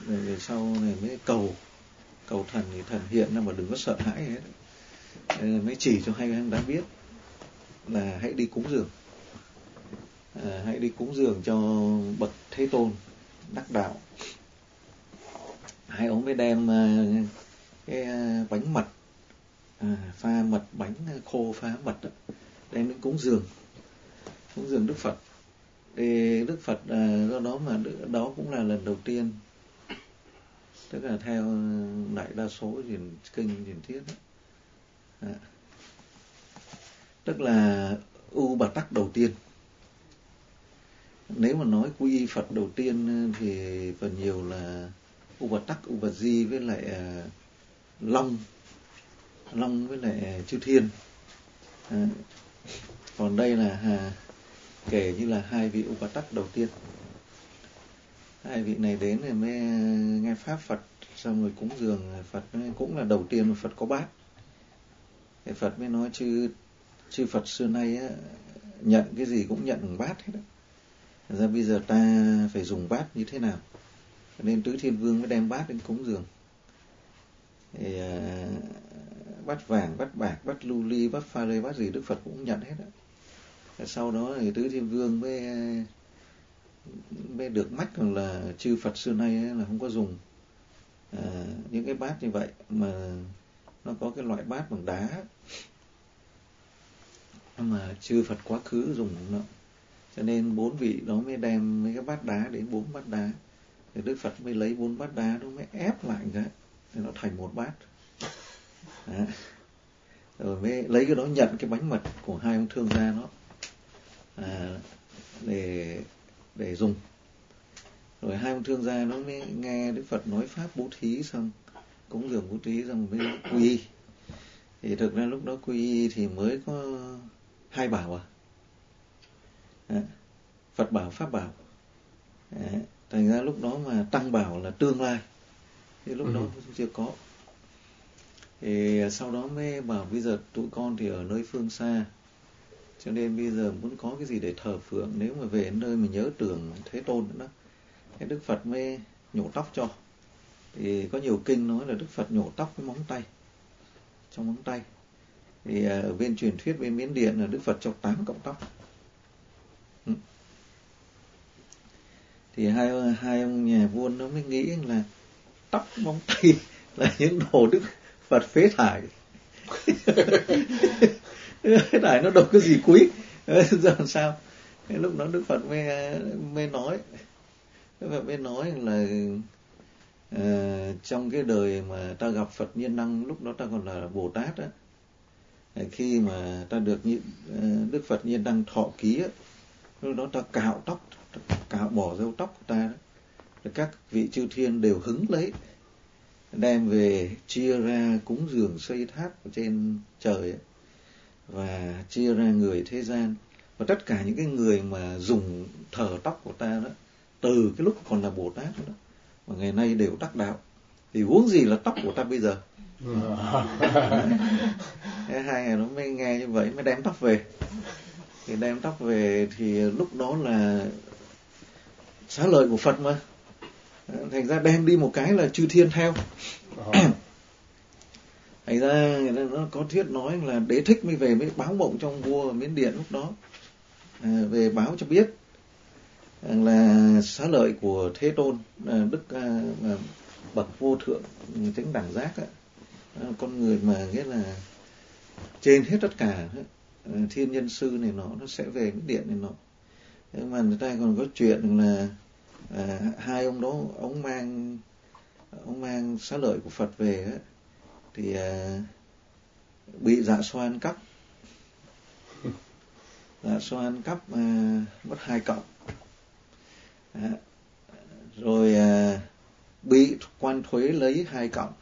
rồi sau này mới cầu thần thì thần hiện ra mà đừng có sợ hãi hết. Mới chỉ cho hai anh đã biết là hãy đi cúng dường, hãy đi cúng dường cho bậc Thế Tôn đắc đạo. Hai ông mới đem cái bánh mật, pha mật, bánh khô pha mật đó, đem đến cúng dường Đức Phật. Thì Đức Phật do đó mà đó cũng là lần đầu tiên, tức là theo đại đa số kinh điển thiết đó. Tức là U Bà Tắc đầu tiên. Nếu mà nói quy y Phật đầu tiên thì phần nhiều là U Bà Tắc, U Bà Di với lại Long với lại Chư Thiên. Còn đây là kể như là hai vị U Bà Tắc đầu tiên. Hai vị này đến rồi mới nghe pháp Phật, xong rồi cúng dường Phật, cũng là đầu tiên mà Phật có bát. Thì Phật mới nói chư Phật xưa nay á, nhận cái gì cũng nhận bằng bát hết á. Thật ra bây giờ ta phải dùng bát như thế nào? Nên Tứ Thiên Vương mới đem bát đến cúng dường. Thì bát vàng, bát bạc, bát lưu ly, bát pha lê, bát gì Đức Phật cũng nhận hết á. Sau đó thì Tứ Thiên Vương mới được mách rằng là chư Phật xưa nay là không có dùng những cái bát như vậy, mà nó có cái loại bát bằng đá mà chư Phật quá khứ dùng nó. Cho nên 4 vị đó mới đem mấy cái bát đá đến 4 bát đá. Thì Đức Phật mới lấy 4 bát đá đó mới ép lại cái thì nó thành một bát. Đó. Rồi mới lấy cái đó nhận cái bánh mật của hai ông thương gia đó để dùng. Rồi hai ông thương gia nó mới nghe Đức Phật nói pháp bố thí xong, cúng dường bố thí xong mới quy y. Thì thực ra lúc đó quy y thì mới có 2 bảo Phật bảo, Pháp bảo. Thành ra lúc đó mà Tăng bảo là tương lai, thì lúc đó chưa có. Thì sau đó mới bảo bây giờ tụi con thì ở nơi phương xa, cho nên bây giờ muốn có cái gì để thờ phượng, nếu mà về nơi mà nhớ tưởng Thế Tôn nữa đó. Thế Đức Phật mới nhổ tóc cho. Thì có nhiều kinh nói là Đức Phật nhổ tóc với móng tay, trong móng tay. Thì ở bên truyền thuyết bên Miến Điện là Đức Phật cho 8 cọng tóc. Thì hai ông nhà vua nó mới nghĩ là tóc móng tay là những đồ Đức Phật phế thải. Phế thải nó đâu có gì quý. Giờ làm sao? Thế lúc đó Đức Phật mới nói, Đức Phật mới nói là trong cái đời mà ta gặp Phật Nhiên Đăng, lúc đó ta còn là Bồ Tát á, khi mà ta được Đức Phật Nhiên Đăng thọ ký á, lúc đó ta cạo tóc, cạo bỏ râu tóc của ta đó. Rồi các vị chư thiên đều hứng lấy, đem về chia ra cúng dường xây tháp ở trên trời ấy, và chia ra người thế gian. Và tất cả những cái người mà dùng thờ tóc của ta đó, từ cái lúc còn là Bồ Tát đó, mà ngày nay đều đắc đạo, thì huống gì là tóc của ta bây giờ. Hai người nó mới nghe như vậy mới đem tóc về. Thì đem tóc về thì lúc đó là xá lợi của Phật mà, thành ra đem đi một cái là chư thiên theo. Thành ra nó có thuyết nói là Đế Thích mới về mới báo mộng trong vua Miến Điện lúc đó, về báo cho biết là xá lợi của Thế Tôn, đức bậc vô thượng chánh đẳng giác á, con người mà nghĩa là trên hết tất cả thiên nhân sư này nó sẽ về Miến Điện này nọ. Nhưng mà người ta còn có chuyện là hai ông đó ông mang xá lợi của Phật về á, thì bị Dạ Xoan cắp. Dạ Xoan cắp mất 2 cọng. Rồi bị quan thuế lấy 2 cọng.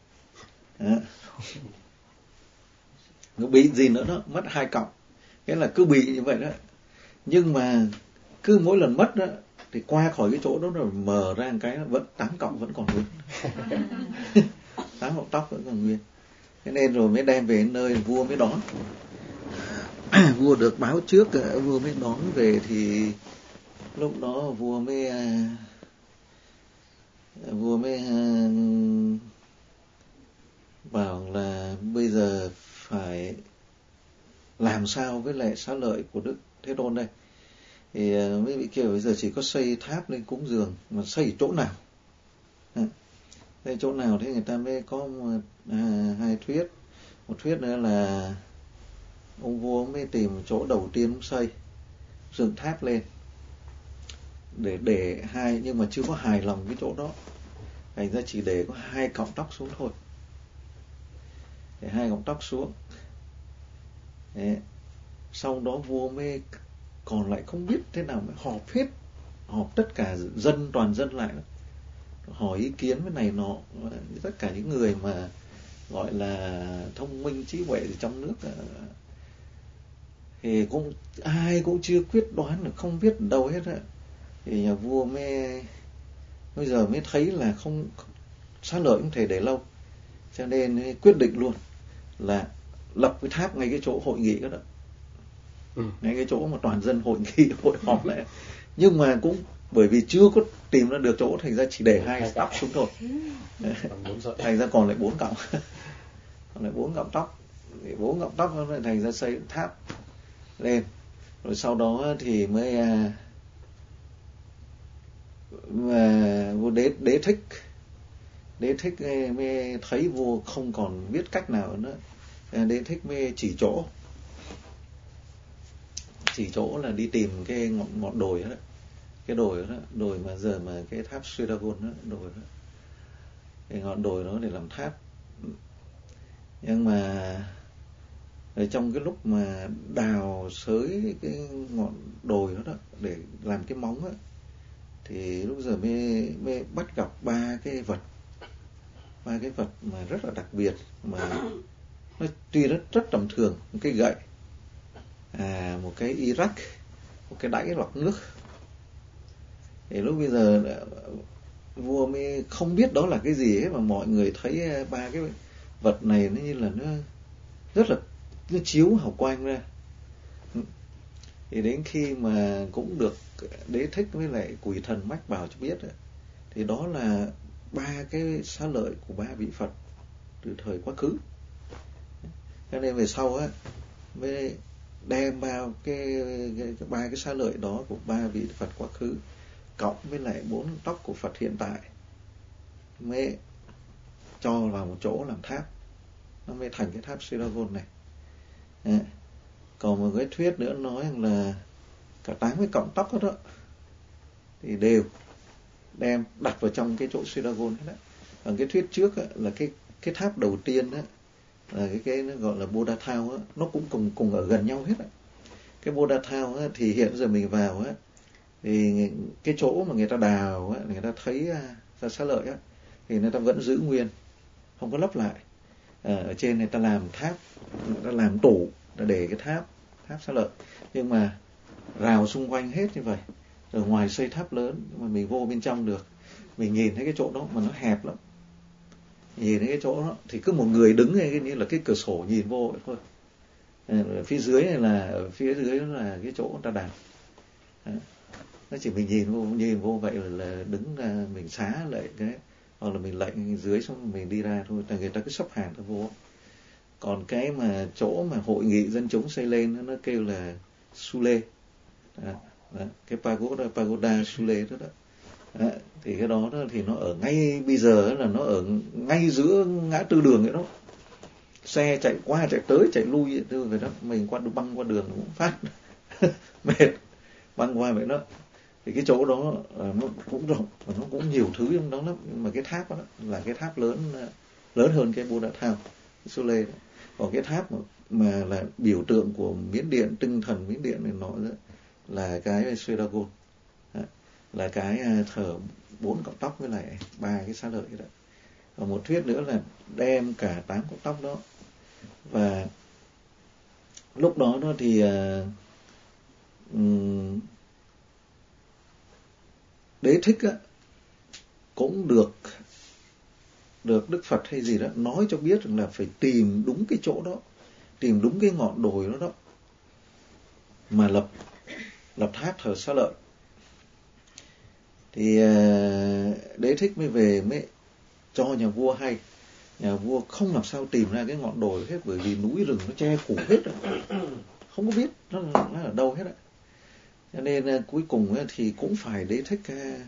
Bị gì nữa đó, mất 2 cọng. Thế là cứ bị như vậy đó. Nhưng mà cứ mỗi lần mất đó thì qua khỏi cái chỗ đó rồi mở ra một cái vẫn 8 cọng vẫn còn nguyên. 8 cọng tóc vẫn còn nguyên. Thế nên rồi mới đem về nơi vua mới đón. Vua được báo trước, vua mới đón về thì lúc đó vua mới bảo là bây giờ phải làm sao với lại xá lợi của Đức Thế Tôn đây. Thì mấy vị kêu bây giờ chỉ có xây tháp lên cúng dường, mà xây chỗ nào? Xây chỗ nào? Thế người ta mới có hai thuyết. Một thuyết nữa là ông vua mới tìm chỗ đầu tiên xây, dựng tháp lên để hai, nhưng mà chưa có hài lòng cái chỗ đó, thành ra chỉ để có 2 cọng tóc xuống thôi, để 2 cọng tóc xuống. Đấy. Sau đó vua mới còn lại không biết thế nào mới họp tất cả dân, toàn dân lại, hỏi ý kiến với này nọ, tất cả những người mà gọi là thông minh trí huệ trong nước, thì cũng ai cũng chưa quyết đoán được, không biết đâu hết á. Thì nhà vua bây giờ mới thấy là không, xá lợi không thể để lâu, cho nên quyết định luôn là lập cái tháp ngay cái chỗ hội nghị đó, ngay cái chỗ mà toàn dân hội nghị hội họp lại. Nhưng mà cũng bởi vì chưa có tìm ra được chỗ, thành ra chỉ để 2 tóc xuống thôi, thành ra còn lại 4 cọng còn lại 4 cọng tóc. Thì 4 cọng tóc nó thành ra xây tháp lên. Rồi sau đó thì mới vua Đế Thích mới thấy vua không còn biết cách nào nữa, Đế Thích mới chỉ chỗ là đi tìm cái ngọn đồi đó, cái đồi đó, đồi mà giờ mà cái tháp Sudagon đó, đồi đó, cái ngọn đồi đó để làm tháp. Nhưng mà ở trong cái lúc mà đào xới cái ngọn đồi đó, để làm cái móng đó, thì lúc giờ mới bắt gặp 3 cái vật mà rất là đặc biệt, mà nó tuy rất tầm thường. Một cái gậy, một cái Iraq, một cái đãi lọc nước. Thì lúc bây giờ vua mới không biết đó là cái gì ấy, mà mọi người thấy 3 cái vật này nó như là nó rất là, nó chiếu hào quang ra. Thì đến khi mà cũng được Đế Thích với lại Quỷ Thần mách bảo cho biết, thì đó là 3 cái xá lợi của 3 vị Phật từ thời quá khứ. Cho nên về sau á mới đem vào cái 3 cái xá lợi đó của 3 vị Phật quá khứ cộng với lại 4 tóc của Phật hiện tại, mới cho vào một chỗ làm tháp, nó mới thành cái tháp Sudagon này. Còn một cái thuyết nữa nói rằng là cả 80 cọng tóc đó thì đều đem đặt vào trong cái chỗ Sudagon hết đó. Còn cái thuyết trước á, là cái tháp đầu tiên á, là cái nó gọi là Buddha Town á, nó cũng cùng ở gần nhau hết á. Cái Buddha Town á, thì hiện giờ mình vào á, thì cái chỗ mà người ta đào á, người ta thấy ra xá lợi á, thì người ta vẫn giữ nguyên, không có lấp lại. Ở trên người ta làm tháp, người ta làm tủ để cái tháp xá lợi, nhưng mà rào xung quanh hết như vậy. Ở ngoài xây tháp lớn, nhưng mà mình vô bên trong được, mình nhìn thấy cái chỗ đó mà nó hẹp lắm. Nhìn thấy cái chỗ đó thì cứ một người đứng như là cái cửa sổ nhìn vô vậy thôi. Ở phía dưới này ở phía dưới đó là cái chỗ người ta đào. Nó chỉ mình nhìn vô vậy là đứng mình xá lại cái, hoặc là mình lệnh dưới xong mình đi ra thôi, tại người ta cứ sắp hàng ta vô. Còn cái mà chỗ mà hội nghị dân chúng xây lên nó kêu là Sule, cái pagoda Sule đó. Thì cái đó thì nó ở ngay bây giờ là nó ở ngay giữa ngã tư đường vậy đó, xe chạy qua chạy tới chạy lui vậy đó, mình băng qua đường cũng phát mệt, băng qua vậy đó. Thì cái chỗ đó nó cũng rộng và nó cũng nhiều thứ trong đó lắm, nhưng mà cái tháp đó là cái tháp lớn hơn cái Buddha Town Sule. Còn cái tháp mà là biểu tượng của Miến Điện, tinh thần Miến Điện này nọ đó, là cái Sudagon, là cái thờ 4 cọng tóc với lại 3 cái xá lợi đó. Còn một thuyết nữa là đem cả 8 cọng tóc đó, và lúc đó thì Đế Thích á, cũng được Đức Phật hay gì đó nói cho biết rằng là phải tìm đúng cái chỗ đó, tìm đúng cái ngọn đồi đó mà lập tháp thờ xá lợi. Thì Đế Thích mới về mới cho nhà vua hay. Nhà vua không làm sao tìm ra cái ngọn đồi hết, bởi vì núi rừng nó che phủ hết rồi, không có biết nó ở đâu hết. Cho nên cuối cùng thì cũng phải Đế Thích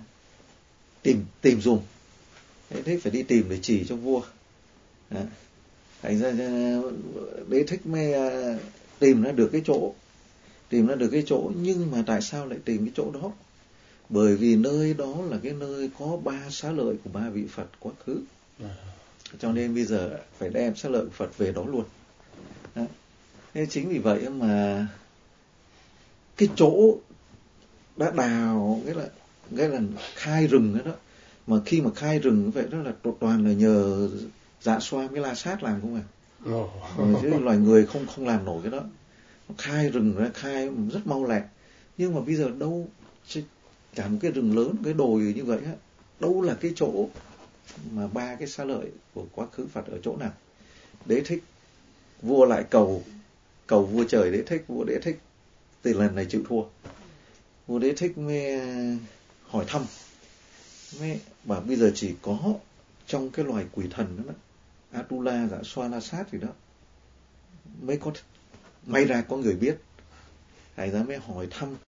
tìm dùng. Đế Thích phải đi tìm để chỉ cho vua. Thành ra Đế Thích mới tìm ra được cái chỗ. Nhưng mà tại sao lại tìm cái chỗ đó? Bởi vì nơi đó là cái nơi có 3 xá lợi của 3 vị Phật quá khứ. Cho nên bây giờ phải đem xá lợi của Phật về đó luôn. Thế chính vì vậy mà cái chỗ đã đào, cái là khai rừng đó. Mà khi mà khai rừng như vậy đó là toàn là nhờ Dạ Xoa với La Sát làm không à. Chứ loài người không làm nổi cái đó. Khai rừng ra, khai rất mau lẹ. Nhưng mà bây giờ đâu, cả một cái rừng lớn, cái đồi như vậy á, đâu là cái chỗ mà 3 cái xá lợi của quá khứ Phật ở chỗ nào? Đế Thích, vua lại cầu vua trời Đế Thích, vua Đế Thích từ lần này chịu thua. Vua Đế Thích mới hỏi thăm, mới bảo bây giờ chỉ có trong cái loài quỷ thần đó, Atula, Dạ Xoa, La Sát gì đó, mới có may ra có người biết. Thành ra mới hỏi thăm